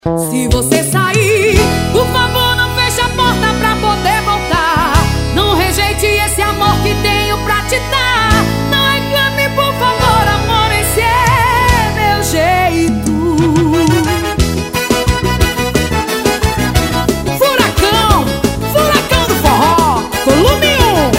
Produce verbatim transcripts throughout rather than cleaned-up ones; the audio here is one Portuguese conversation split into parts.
Se você sair, por favor, não feche a porta pra poder voltar. Não rejeite esse amor que tenho pra te dar. Não reclame, por favor, amor, esse é meu jeito. Furacão, furacão do forró, volume um.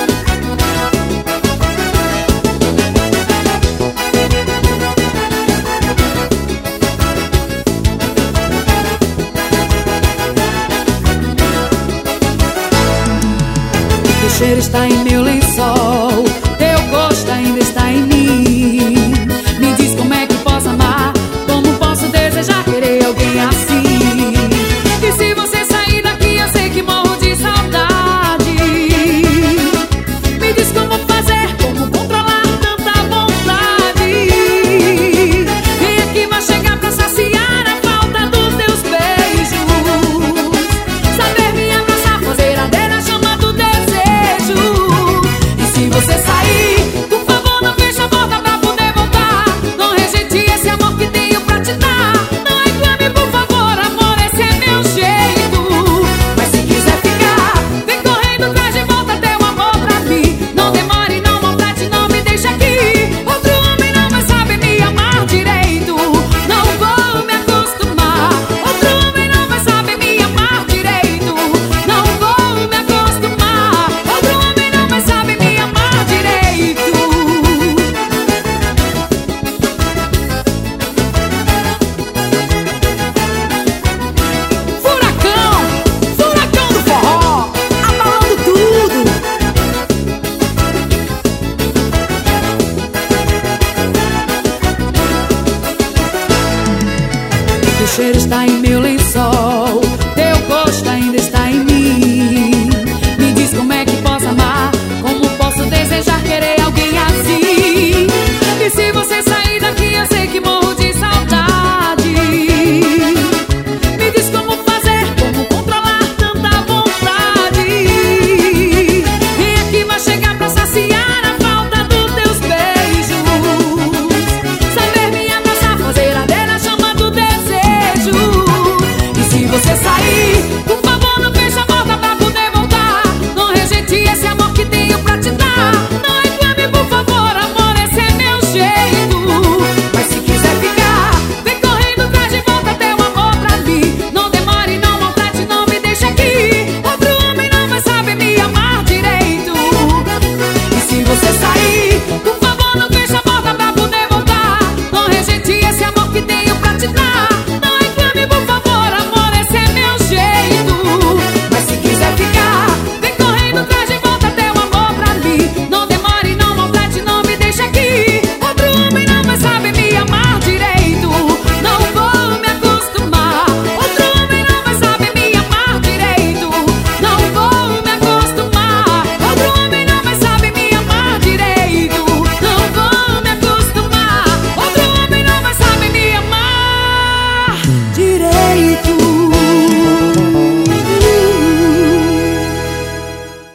Teu cheiro está em meu lençol, teu gosto ainda está em mim. Me diz como é que posso amar, como posso desejar querer alguém assim. E se você sair daqui eu sei que morro de saudade. Me diz como fazer, como controlar tanta vontade. Vem aqui, vai chegar pra saciar a falta dos teus beijos. Saber me abraçar, fazer arder a chama do desejo. E se você sair, por favor, não feche a porta pra poder voltar. Não rejeite esse amor que tenho pra te dar. Não reclame, por favor, amor, esse é meu jeito. Mas se quiser ficar, vem correndo atrás de volta teu amor pra mim. Não demore, não maltrate, não me deixe aqui. Outro homem não vai saber me amar direito. Não vou me acostumar. Outro homem não vai saber me amar direito. Não vou me acostumar. Outro homem não vai saber me amar direito. Furacão, furacão do forró, abalando tudo. Teu cheiro está em meu lençol,